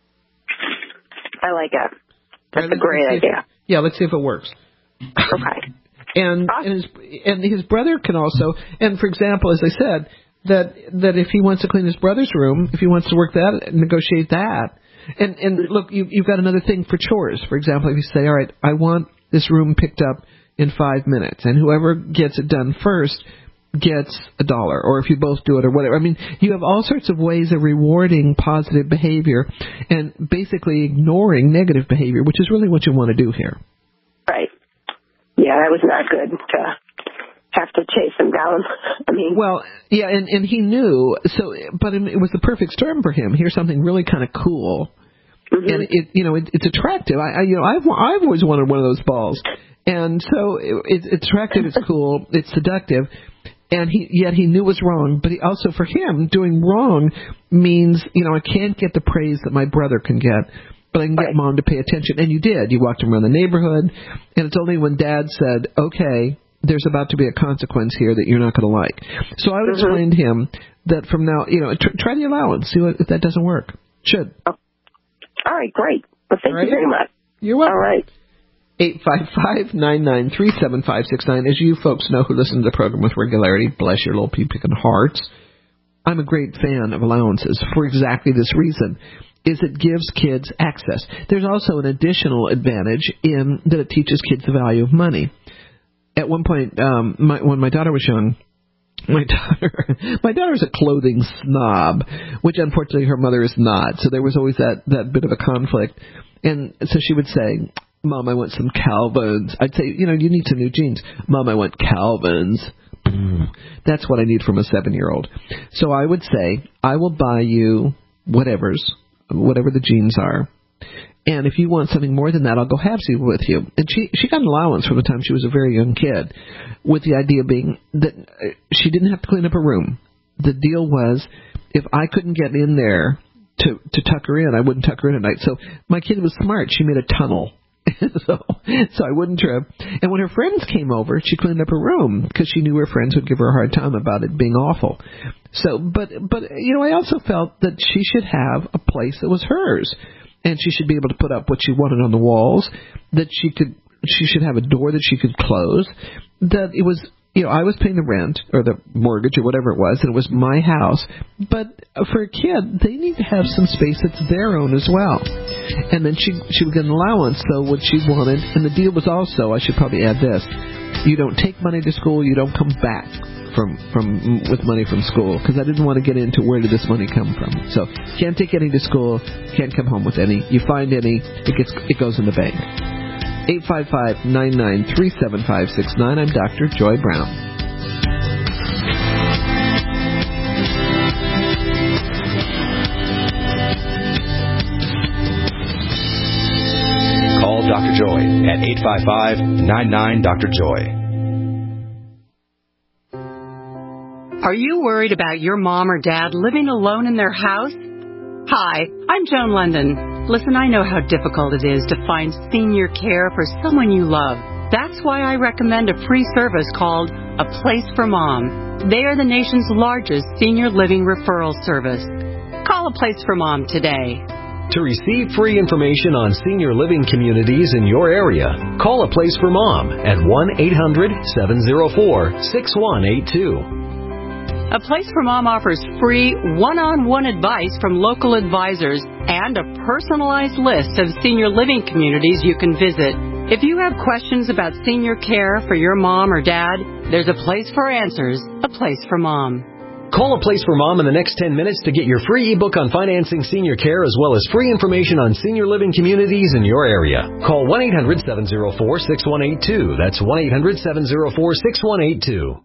Speaker 15: I like it. That's
Speaker 3: Right,
Speaker 15: a great
Speaker 3: if,
Speaker 15: idea.
Speaker 3: Yeah, let's see if it works.
Speaker 15: Okay.
Speaker 3: And, and his and his brother can also, and for example, as I said, that that if he wants to clean his brother's room, if he wants to work that, negotiate that. And and look, you, you've got another thing for chores. For example, if you say, all right, I want this room picked up in five minutes, and whoever gets it done first gets a dollar, or if you both do it, or whatever. I mean, you have all sorts of ways of rewarding positive behavior and basically ignoring negative behavior, which is really what you want to do here.
Speaker 15: Right. Yeah, that was not good to have to chase him down. I mean,
Speaker 3: well, yeah, and and he knew. So, but it was the perfect storm for him. Here's something really kind of cool, mm-hmm. and it, you know, it, it's attractive. I, I, you know, I've I've always wanted one of those balls, and so it, it's attractive. It's cool. It's seductive. And he, yet he knew it was wrong, but he also, for him, doing wrong means, you know, I can't get the praise that my brother can get, but I can get right. Mom to pay attention. And you did. You walked him around the neighborhood, and it's only when Dad said, okay, there's about to be a consequence here that you're not going to like. So I would mm-hmm. explain to him that from now, you know, tr- try the allowance, see what, if that doesn't work. Should.
Speaker 15: Oh. All right, great. Well, thank
Speaker 3: right.
Speaker 15: you very much.
Speaker 3: You're welcome.
Speaker 15: All right.
Speaker 3: eight five five, nine nine three, seven five six nine. As you folks know who listen to the program with regularity, bless your little pea-picking hearts, I'm a great fan of allowances for exactly this reason, is it gives kids access. There's also an additional advantage in that it teaches kids the value of money. At one point, um, my, when my daughter was young, my daughter, my daughter's a clothing snob, which unfortunately her mother is not. So there was always that, that bit of a conflict. And so she would say, Mom, I want some Calvins. I'd say, you know, you need some new jeans. Mom, I want Calvins. That's what I need from a seven-year-old. So I would say, I will buy you whatever's, whatever the jeans are. And if you want something more than that, I'll go halvesies with you. And she she got an allowance from the time she was a very young kid, with the idea being that she didn't have to clean up her room. The deal was, if I couldn't get in there to to tuck her in, I wouldn't tuck her in at night. So my kid was smart. She made a tunnel. so so I wouldn't trip. And when her friends came over, she cleaned up her room because she knew her friends would give her a hard time about it being awful. So, but but you know, I also felt that she should have a place that was hers. And she should be able to put up what she wanted on the walls, that she could, she should have a door that she could close, that it was, you know, I was paying the rent or the mortgage or whatever it was, and it was my house. But for a kid, they need to have some space that's their own as well. And then she, she would get an allowance, so what she wanted, and the deal was also, I should probably add this, you don't take money to school, you don't come back from from with money from school, because I didn't want to get into where did this money come from. So can't take any to school, can't come home with any. You find any, it gets it goes in the bank. eight five five, nine nine three, seven five six nine. I'm Doctor Joy Brown.
Speaker 1: Call Doctor Joy at eight five five, nine nine, Doctor Joy.
Speaker 16: Are you worried about your mom or dad living alone in their house? Hi, I'm Joan London. Listen, I know how difficult it is to find senior care for someone you love. That's why I recommend a free service called A Place for Mom. They are the nation's largest senior living referral service. Call A Place for Mom today.
Speaker 17: To receive free information on senior living communities in your area, call A Place for Mom at one eight hundred seven oh four six one eight two.
Speaker 16: A Place for Mom offers free one-on-one advice from local advisors and a personalized list of senior living communities you can visit. If you have questions about senior care for your mom or dad, there's a place for answers, A Place for Mom.
Speaker 17: Call A Place for Mom in the next ten minutes to get your free ebook on financing senior care as well as free information on senior living communities in your area. Call one eight hundred seven oh four six one eight two. That's one eight hundred seven oh four six one eight two.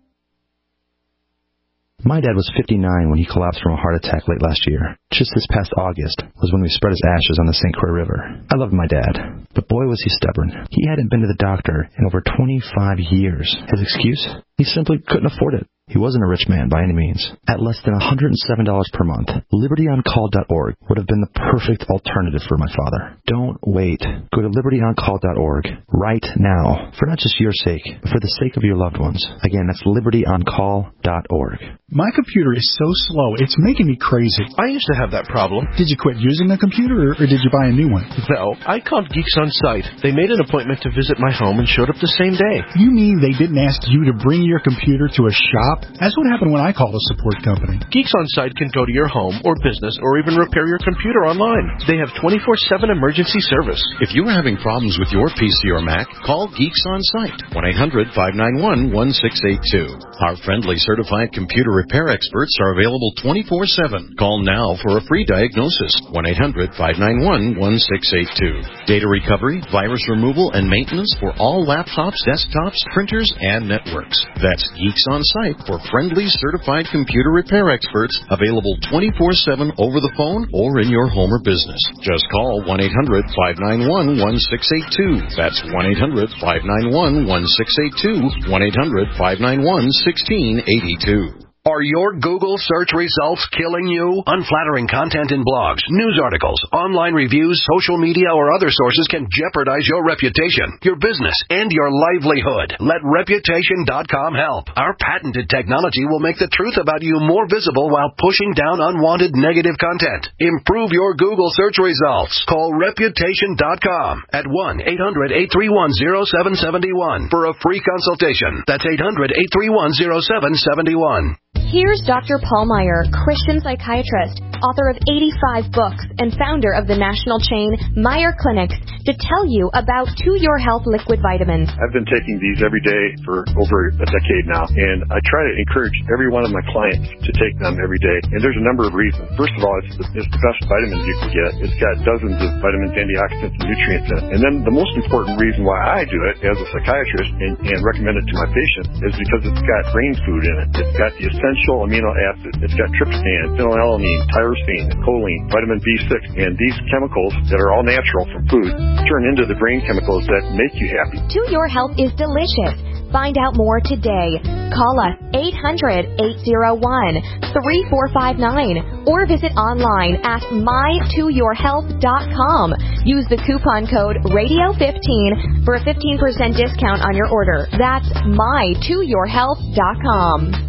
Speaker 18: My dad was fifty-nine when he collapsed from a heart attack late last year. Just this past August was when we spread his ashes on the Saint Croix River. I loved my dad, but boy was he stubborn. He hadn't been to the doctor in over twenty-five years. His excuse? He simply couldn't afford it. He wasn't a rich man by any means. At less than one hundred seven dollars per month, liberty on call dot org would have been the perfect alternative for my father. Don't wait. Go to liberty on call dot org right now, for not just your sake, but for the sake of your loved ones. Again, that's liberty on call dot org.
Speaker 19: My computer is so slow, it's making me crazy. I used to have that problem. Did you quit using the computer, or, or did you buy a new one?
Speaker 20: No, I called Geeks On Site. They made an appointment to visit my home and showed up the same day.
Speaker 19: You mean they didn't ask you to bring your computer to a shop? That's what happened when I called a support company.
Speaker 20: Geeks On Site can go to your home or business or even repair your computer online. They have twenty-four seven emergency service.
Speaker 6: If you are having problems with your P C or Mac, call Geeks On Site, one eight hundred five nine one one six eight two. Our friendly certified computer repair experts are available twenty-four seven. Call now for a free diagnosis, one eight hundred five nine one one six eight two. Data recovery, virus removal, and maintenance for all laptops, desktops, printers, and networks. That's Geeks On Site for friendly certified computer repair experts, available twenty-four seven over the phone or in your home or business. Just call one eight hundred five nine one one six eight two. That's one eight hundred five nine one one six eight two, one eight hundred five nine one one six eight two. Are your Google search results killing you? Unflattering content in blogs, news articles, online reviews, social media, or other sources can jeopardize your reputation, your business, and your livelihood. Let Reputation dot com help. Our patented technology will make the truth about you more visible while pushing down unwanted negative content. Improve your Google search results. Call Reputation dot com at one eight hundred eight three one oh seven seven one for a free consultation. That's eight hundred eight three one oh seven seven one.
Speaker 21: Here's Doctor Paul Meyer, Christian psychiatrist, author of eighty-five books, and founder of the national chain Meyer Clinics, to tell you about To Your Health liquid vitamins.
Speaker 22: I've been taking these every day for over a decade now, and I try to encourage every one of my clients to take them every day. And there's a number of reasons. First of all, it's the, it's the best vitamins you can get. It's got dozens of vitamins, antioxidants, and nutrients in it. And then the most important reason why I do it as a psychiatrist and, and recommend it to my patients is because it's got brain food in it. It's got the essential amino acids. It's got tryptophan, phenylalanine, tyrosine, choline, vitamin B six, and these chemicals that are all natural from food turn into the brain chemicals that make you happy.
Speaker 21: To Your Health is delicious. Find out more today. Call us eight hundred eight oh one three four five nine or visit online at my to your health dot com. Use the coupon code radio fifteen for a fifteen percent discount on your order. That's my to your health dot com.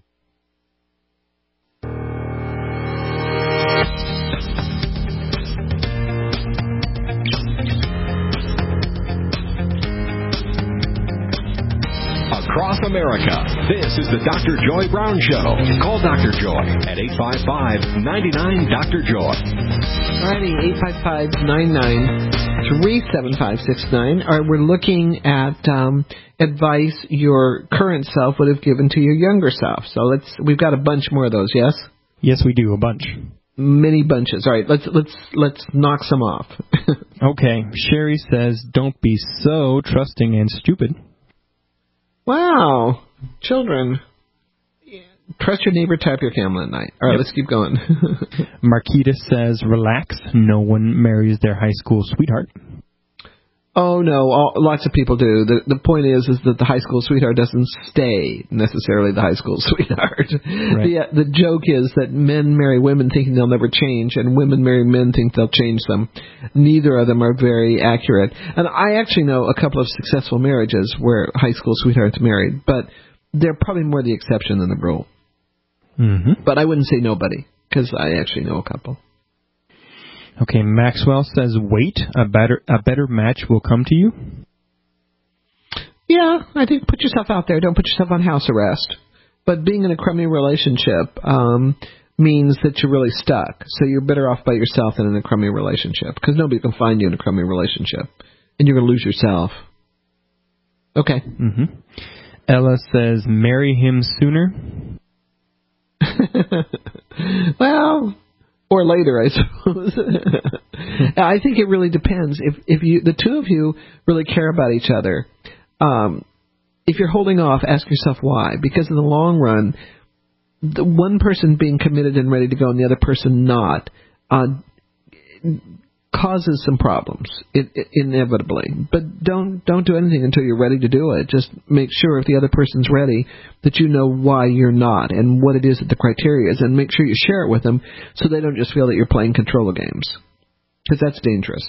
Speaker 17: Across America, this is the Doctor Joy Brown Show. Call Doctor Joy at eight five five, nine nine, Doctor Joy.
Speaker 3: Alrighty, eight five five, nine nine, three seven five six nine. All right, we're looking at um, advice your current self would have given to your younger self. So let's. We've got a bunch more of those. Yes.
Speaker 4: Yes, we do a bunch.
Speaker 3: Many bunches. All right, let's let's let's knock some off.
Speaker 4: Okay, Sherry says, "Don't be so trusting and stupid."
Speaker 3: Wow. Children. Trust your neighbor, tap your camel at night. All right, yep. Let's keep going.
Speaker 4: Marquita says, relax. No one marries their high school sweetheart.
Speaker 3: Oh no, all, lots of people do. The the point is is that the high school sweetheart doesn't stay necessarily the high school sweetheart.
Speaker 4: Right.
Speaker 3: The the joke is that men marry women thinking they'll never change, and women marry men think they'll change them. Neither of them are very accurate. And I actually know a couple of successful marriages where high school sweethearts married, but they're probably more the exception than the rule.
Speaker 4: Mm-hmm.
Speaker 3: But I wouldn't say nobody, because I actually know a couple.
Speaker 4: Okay, Maxwell says, wait, a better a better match will come to you.
Speaker 3: Yeah, I think put yourself out there. Don't put yourself on house arrest. But being in a crummy relationship um, means that you're really stuck. So you're better off by yourself than in a crummy relationship, because nobody can find you in a crummy relationship, and you're going to lose yourself. Okay.
Speaker 4: Mm-hmm. Ella says, marry him sooner.
Speaker 3: Well... Or later, I suppose. I think it really depends. If if you the two of you really care about each other, um, if you're holding off, ask yourself why. Because in the long run, the one person being committed and ready to go and the other person not uh, causes some problems, it, it, inevitably. But don't don't do anything until you're ready to do it. Just make sure if the other person's ready that you know why you're not and what it is that the criteria is, and make sure you share it with them so they don't just feel that you're playing control games, because that's dangerous.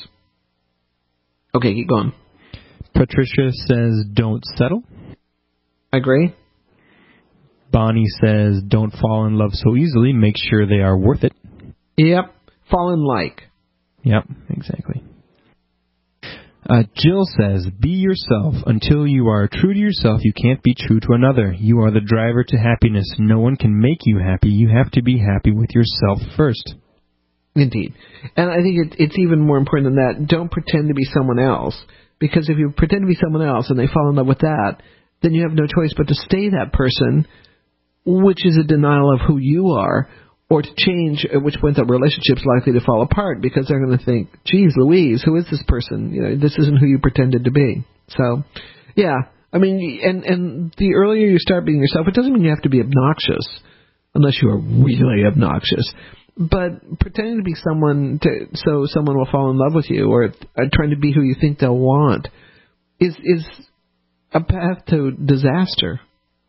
Speaker 3: Okay, keep going.
Speaker 4: Patricia says, don't settle.
Speaker 3: I agree.
Speaker 4: Bonnie says, don't fall in love so easily. Make sure they are worth it.
Speaker 3: Yep. Fall in like.
Speaker 4: Yep, exactly. Uh, Jill says, be yourself. Until you are true to yourself, you can't be true to another. You are the driver to happiness. No one can make you happy. You have to be happy with yourself first.
Speaker 3: Indeed. And I think it, it's even more important than that. Don't pretend to be someone else. Because if you pretend to be someone else and they fall in love with that, then you have no choice but to stay that person, which is a denial of who you are, or to change, at which point the relationship's likely to fall apart because they're going to think, geez, Louise, who is this person? You know, this isn't who you pretended to be. So, yeah, I mean, and, and the earlier you start being yourself, it doesn't mean you have to be obnoxious, unless you are really obnoxious. But pretending to be someone to, so someone will fall in love with you, or uh, trying to be who you think they'll want, is is a path to disaster.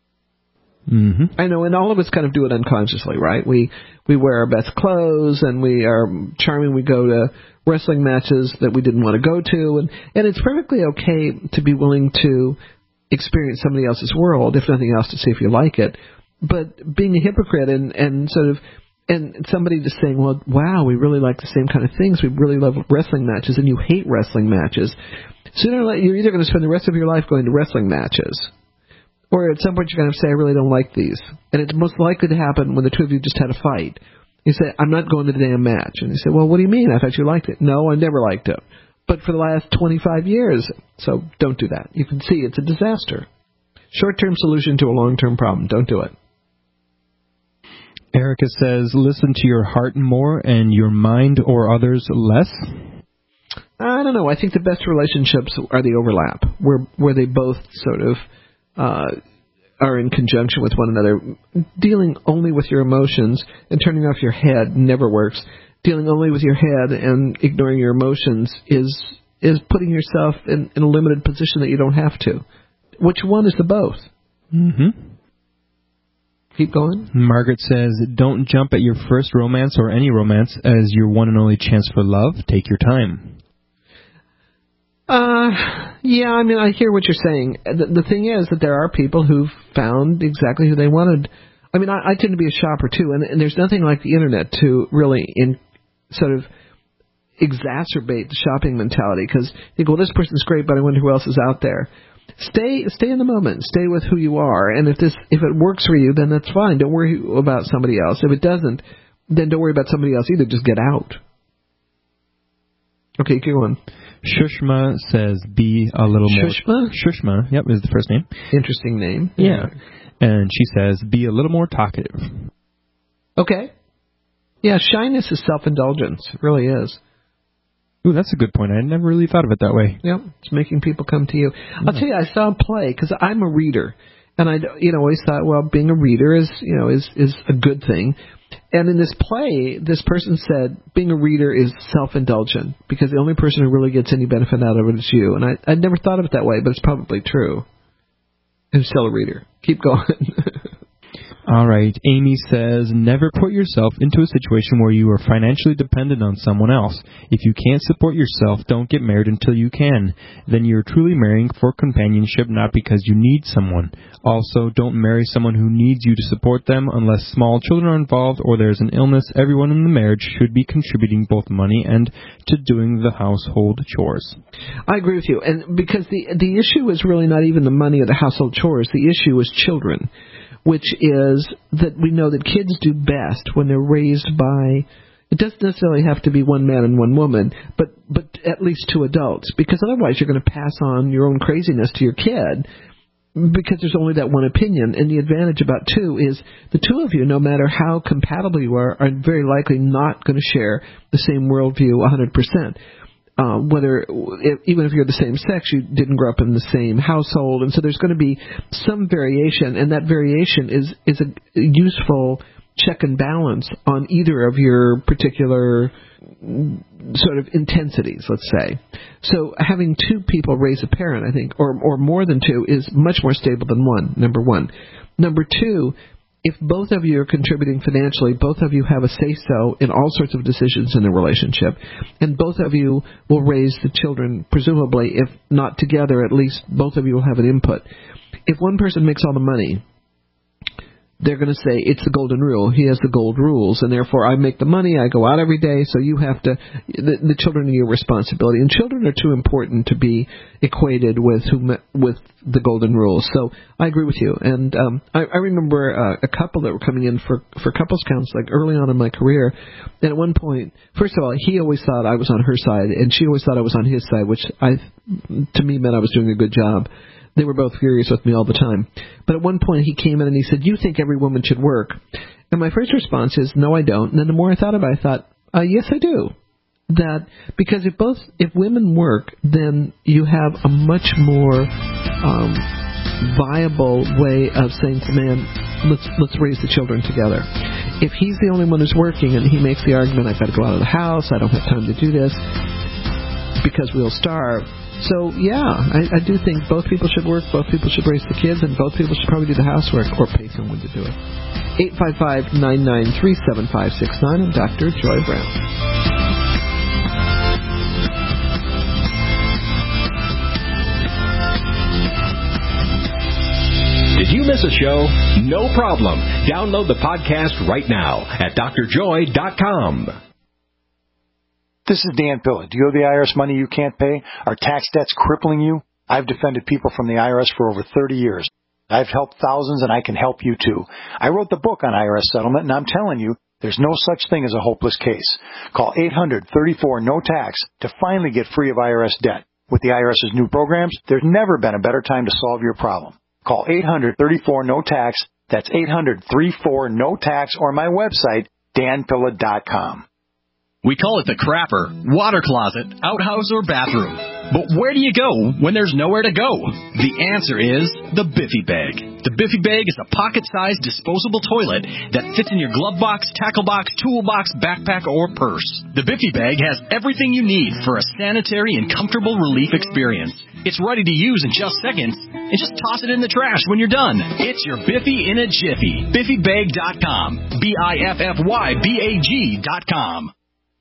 Speaker 4: Mm-hmm.
Speaker 3: I know, and all of us kind of do it unconsciously, right? We we wear our best clothes, and we are charming. We go to wrestling matches that we didn't want to go to, and, and it's perfectly okay to be willing to experience somebody else's world, if nothing else, to see if you like it. But being a hypocrite and, and sort of, and somebody just saying, well, wow, we really like the same kind of things. We really love wrestling matches, and you hate wrestling matches. Sooner or later, you're either going to spend the rest of your life going to wrestling matches, or at some point you're going to say, I really don't like these. And it's most likely to happen when the two of you just had a fight. You say, I'm not going to the damn match. And you say, well, what do you mean? I thought you liked it. No, I never liked it. But for the last twenty-five years. So don't do that. You can see it's a disaster. Short-term solution to a long-term problem. Don't do it.
Speaker 4: Erica says, listen to your heart more and your mind or others less.
Speaker 3: I don't know. I think the best relationships are the overlap, where where they both sort of uh, are in conjunction with one another. Dealing only with your emotions and turning off your head never works. Dealing only with your head and ignoring your emotions is is putting yourself in, in a limited position that you don't have to. Which one is the both?
Speaker 4: Mm-hmm.
Speaker 3: Keep going.
Speaker 4: Margaret says, don't jump at your first romance or any romance as your one and only chance for love. Take your time.
Speaker 3: Uh, yeah, I mean, I hear what you're saying. The, the thing is that there are people who've found exactly who they wanted. I mean, I, I tend to be a shopper, too, and, and there's nothing like the Internet to really in sort of exacerbate the shopping mentality, because you think, well, this person's great, but I wonder who else is out there. Stay stay in the moment. Stay with who you are, and if this if it works for you, then that's fine. Don't worry about somebody else. If it doesn't, then don't worry about somebody else either. Just get out. Okay, keep going.
Speaker 4: Shushma says, be a little more...
Speaker 3: Shushma?
Speaker 4: Shushma, yep, is the first name.
Speaker 3: Interesting name.
Speaker 4: Yeah. And she says, be a little more talkative.
Speaker 3: Okay. Yeah, shyness is self-indulgence. It really is.
Speaker 4: Ooh, that's a good point. I never really thought of it that way.
Speaker 3: Yep, it's making people come to you. Yeah. I'll tell you, I saw a play, because I'm a reader. And I, you know, always thought, well, being a reader is, you know, is, is a good thing. And in this play, this person said being a reader is self-indulgent because the only person who really gets any benefit out of it is you. And I I never thought of it that way, but it's probably true. I'm still a reader. Keep going.
Speaker 4: All right. Amy says, never put yourself into a situation where you are financially dependent on someone else. If you can't support yourself, don't get married until you can. Then you're truly marrying for companionship, not because you need someone. Also, don't marry someone who needs you to support them unless small children are involved or there's an illness. Everyone in the marriage should be contributing both money and to doing the household chores.
Speaker 3: I agree with you. And because the the issue is really not even the money or the household chores. The issue is children, which is that we know that kids do best when they're raised by, it doesn't necessarily have to be one man and one woman, but, but at least two adults, because otherwise you're going to pass on your own craziness to your kid because there's only that one opinion. And the advantage about two is the two of you, no matter how compatible you are, are very likely not going to share the same worldview one hundred percent. Uh, whether, if, even if you're the same sex, you didn't grow up in the same household, and so there's going to be some variation, and that variation is is a useful check and balance on either of your particular sort of intensities, let's say. So having two people raise a parent, I think, or or more than two, is much more stable than one, number one. Number two, if both of you are contributing financially, both of you have a say-so in all sorts of decisions in a relationship, and both of you will raise the children, presumably, if not together, at least both of you will have an input. If one person makes all the money, they're going to say it's the golden rule. He has the gold rules, and therefore I make the money, I go out every day, so you have to, the, the children are your responsibility. And children are too important to be equated with who, with the golden rules. So I agree with you. And um, I, I remember uh, a couple that were coming in for, for couples counseling early on in my career. And at one point, first of all, he always thought I was on her side, and she always thought I was on his side, which I, to me meant I was doing a good job. They were both furious with me all the time. But at one point he came in and he said, you think every woman should work? And my first response is, no, I don't. And then the more I thought about it, I thought, uh, yes, I do. That because if both, if women work, then you have a much more um, viable way of saying to man, let's let's raise the children together. If he's the only one who's working and he makes the argument, I've got to go out of the house, I don't have time to do this because we'll starve. So, yeah, I, I do think both people should work, both people should raise the kids, and both people should probably do the housework or pay someone to do it. eight five five, nine nine three, seven five six nine. I'm Doctor Joy Brown.
Speaker 7: Did you miss a show? No problem. Download the podcast right now at D R joy dot com.
Speaker 8: This is Dan Pilla. Do you owe the I R S money you can't pay? Are tax debts crippling you? I've defended people from the I R S for over thirty years. I've helped thousands, and I can help you too. I wrote the book on I R S settlement, and I'm telling you, there's no such thing as a hopeless case. Call eight hundred, thirty-four, no tax to finally get free of I R S debt. With the IRS's new programs, there's never been a better time to solve your problem. Call eight hundred, thirty-four, no tax. That's eight hundred, thirty-four, no tax, or my website, dan pilla dot com.
Speaker 23: We call it the crapper, water closet, outhouse, or bathroom. But where do you go when there's nowhere to go? The answer is the Biffy Bag. The Biffy Bag is a pocket-sized disposable toilet that fits in your glove box, tackle box, toolbox, backpack, or purse. The Biffy Bag has everything you need for a sanitary and comfortable relief experience. It's ready to use in just seconds, and just toss it in the trash when you're done. It's your Biffy in a jiffy. Biffy Bag dot com. B I F F Y B A G dot com.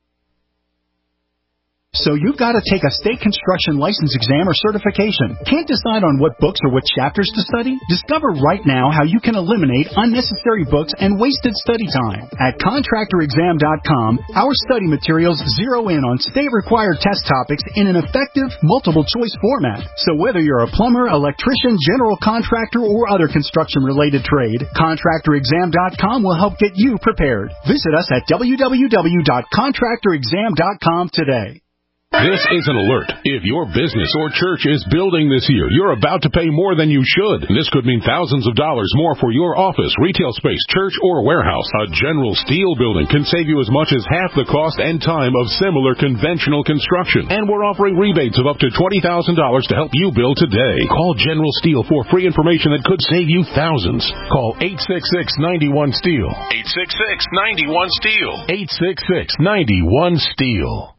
Speaker 19: So you've got to take a state construction license exam or certification. Can't decide on what books or what chapters to study? Discover right now how you can eliminate unnecessary books and wasted study time. At contractor exam dot com, our study materials zero in on state-required test topics in an effective, multiple-choice format. So whether you're a plumber, electrician, general contractor, or other construction-related trade, contractor exam dot com will help get you prepared. Visit us at w w w dot contractor exam dot com today.
Speaker 2: This is an alert. If your business or church is building this year, you're about to pay more than you should. This could mean thousands of dollars more for your office, retail space, church, or warehouse. A General Steel building can save you as much as half the cost and time of similar conventional construction. And we're offering rebates of up to twenty thousand dollars to help you build today. Call General Steel for free information that could save you thousands. Call eight six six, nine one, STEEL. eight six six, nine one, STEEL. eight six six, nine one, STEEL.